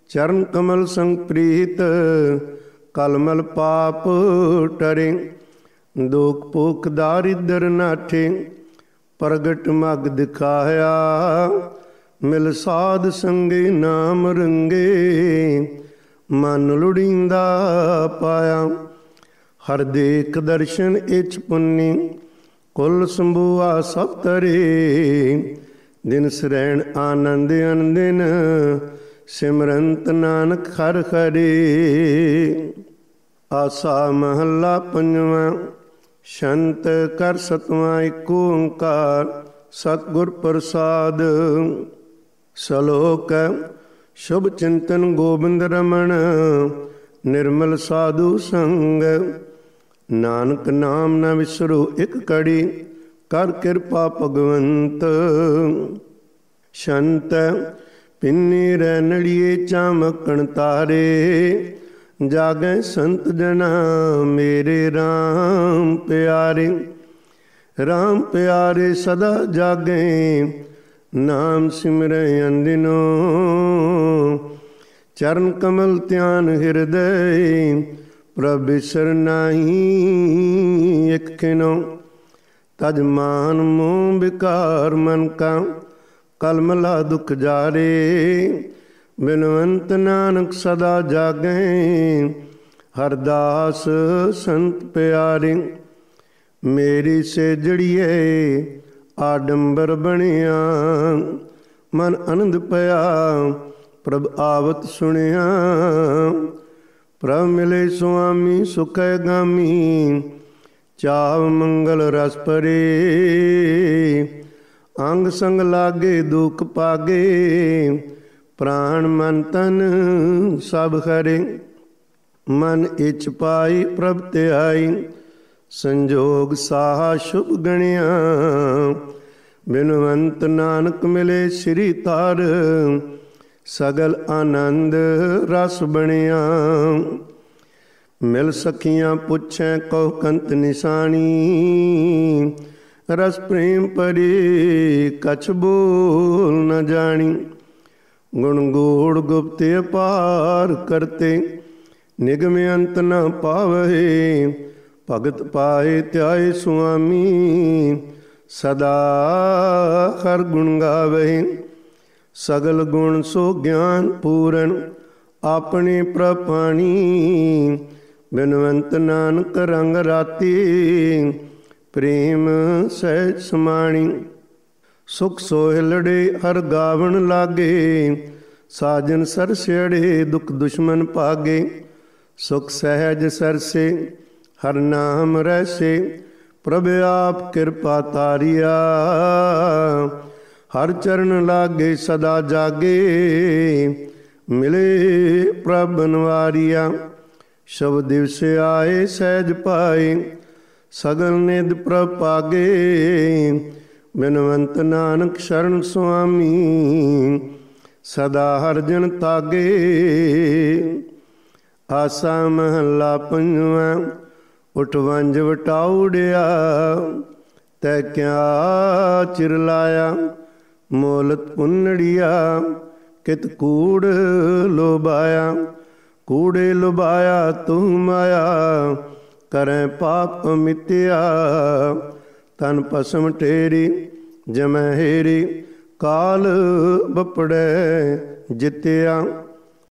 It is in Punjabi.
ਚਰਨ ਕਮਲ ਸੰਗ ਪ੍ਰੀਤ, ਕਲਮਲ ਪਾਪ ਟਰੇ। ਦੁਖ ਭੁਖ ਦਾਰਿਦਰ ਨਾਠੇ, ਪ੍ਰਗਟ ਮਗ ਦਿਖਾਇਆ। ਮਿਲ ਸਾਧ ਸੰਗੇ ਨਾਮ ਰੰਗੇ, ਮਨ ਲੁੜੀਂਦਾ ਪਾਇਆ। ਹਰ ਦੇਖ ਦਰਸ਼ਨ ਇਛ ਪੁੰਨੀ, ਕੁਲ ਸੰਭੂਆ ਸਭ ਤਰੇ। ਦਿਨ ਸਰੈਣ ਆਨੰਦ ਅਨਦਿਨ, ਸਿਮਰੰਤ ਨਾਨਕ ਹਰਿ ਹਰਿ। ਆਸਾ ਮਹੱਲਾ ਪੰਜਵਾਂ। ਸ਼ੰਤ ਕਰ ਸਤਵਾਂ ਏਕ ਓੰਕਾਰ, ਸਤਿਗੁਰ ਪ੍ਰਸਾਦ। ਸਲੋਕ ਸ਼ੁਭ ਚਿੰਤਨ ਗੋਬਿੰਦ ਰਮਣ, ਨਿਰਮਲ ਸਾਧੂ ਸੰਗ। ਨਾਨਕ ਨਾਮ ਨ ਵਿਸਰੋ ਇਕ ਘੜੀ, ਕਰ ਕਿਰਪਾ ਭਗਵੰਤ। ਸ਼ੰਤ ਪਿੰਨੀ ਰਹਿ ਨੜੀਏ ਚਾਮਕਣ ਤਾਰੇ, ਜਾਗੈ ਸੰਤ ਜਨਾ ਮੇਰੇ ਰਾਮ ਪਿਆਰੇ। ਰਾਮ ਪਿਆਰੇ ਸਦਾ ਜਾਗੈ, ਨਾਮ ਸਿਮਰੈ ਅੰਦਿਨੋ। ਚਰਨ ਕਮਲ ਧਿਆਨ ਹਿਰਦੈ, ਪ੍ਰਭ ਬਿਸਰ ਨਾਹੀ ਇਕ ਖਿਨੋ। ਤਜ ਮਾਨ ਮੋਹ ਵਿਕਾਰ ਮਨ ਕਾ, ਕਲਮਲਾ ਦੁਖ ਜਾਰੇ। ਬਿਨਵੰਤ ਨਾਨਕ ਸਦਾ ਜਾਗੈ, ਹਰਦਾਸ ਸੰਤ ਪਿਆਰੇ। ਮੇਰੀ ਸੇਜੜੀਏ ਆਡੰਬਰ ਬਣਿਆ, ਮਨ ਆਨੰਦ ਪਿਆ ਪ੍ਰਭ ਆਵਤ ਸੁਣਿਆ। ਪ੍ਰਭ ਮਿਲੇ ਸੁਆਮੀ ਸੁਖੈ ਗਾਮੀ, ਚਾਵ ਮੰਗਲ ਰਸ ਭਰੇ। ਅੰਗ ਸੰਗ ਲਾਗੇ ਦੁਖ ਪਾਗੇ, ਪ੍ਰਾਣ ਮਨ ਤਨ ਸਭ ਹਰੇ। ਮਨ ਇਛ ਪਾਈ ਪ੍ਰਭ ਧਿਆਈ, ਸੰਜੋਗ ਸਾਹਾ ਸ਼ੁਭ ਗਣਿਆ। ਬਿਨਵੰਤ ਨਾਨਕ ਮਿਲੇ ਸ੍ਰੀ ਤਾਰ, ਸਗਲ ਆਨੰਦ ਰਸ ਬਣਿਆ। ਮਿਲ ਸਖੀਆਂ ਪੁੱਛੈ ਕਹੁ ਕੰਤ ਨਿਸ਼ਾਨੀ, ਰਸ ਪ੍ਰੇਮ ਭਰੀ ਕਛ ਬੋਲ ਨ ਜਾਣੀ। ਗੁਣ ਗੋੜ ਗੁਪਤ ਅਪਾਰ ਕਰਤੇ, ਨਿਗਮ ਅੰਤ ਨ ਪਾਵਹਿ। ਭਗਤ ਪਾਏ ਧਿਆਏ ਸੁਆਮੀ, ਸਦਾ ਹਰ ਗੁਣ ਗਾਵਹਿ। ਸਗਲ ਗੁਣ ਸੋ ਗਿਆਨ ਪੂਰਨ, ਆਪਣੇ ਪ੍ਰਪਾਣੀ। ਬਿਨਵੰਤ ਨਾਨਕ ਰੰਗ ਰਾਤੀ, ਪ੍ਰੇਮ ਸਹਿਜ ਸਮਾਣੀ। ਸੁਖ ਸੋਹਿਲੜੇ ਹਰ ਗਾਵਣ ਲਾਗੇ, ਸਾਜਨ ਸਰਸੇੜੇ ਦੁਖ ਦੁਸ਼ਮਨ ਭਾਗੇ। ਸੁਖ ਸਹਿਜ ਸਰਸੇ ਹਰ ਨਾਮ ਰਹਿਸੇ, ਪ੍ਰਭ ਆਪ ਕਿਰਪਾ ਤਾਰੀਆ। ਹਰ ਚਰਨ ਲਾਗੇ ਸਦਾ ਜਾਗੇ, ਮਿਲੇ ਪ੍ਰਭ ਬਨਵਾਰੀਆ। ਸ਼ਬ ਦਿਵਸ ਆਏ ਸਹਿਜ ਪਾਏ, ਸਗਲ ਨਿਧ ਪ੍ਰਭ ਪਾਗੇ। ਬਿਨਵੰਤ ਨਾਨਕ ਸ਼ਰਨ ਸੁਆਮੀ, ਸਦਾ ਹਰਿ ਜਨ ਤਾਗੇ। ਆਸਾ ਮਹੱਲਾ ਪੰਜਵਾਂ। ਉਠ ਵੰਜ ਵਟਾਉੜਿਆ, ਤੈ ਕਿਆ ਚਿਰ ਲਾਇਆ। ਮੋਲਤ ਪੁੰਨੜੀਆ, ਕਿਤ ਕੂੜ ਲੋਭਾਇਆ। ਕੂੜੇ ਲੁਭਾਇਆ ਤੂੰ ਮਾਇਆ, ਕਰੈ ਪਾਪ ਮਿਟਿਆ। ਤਨ ਭਸਮ ਠੇਰੀ ਜਮੈ ਹੇਰੀ, ਕਾਲ ਬਪੜੈ ਜਿਤਿਆ।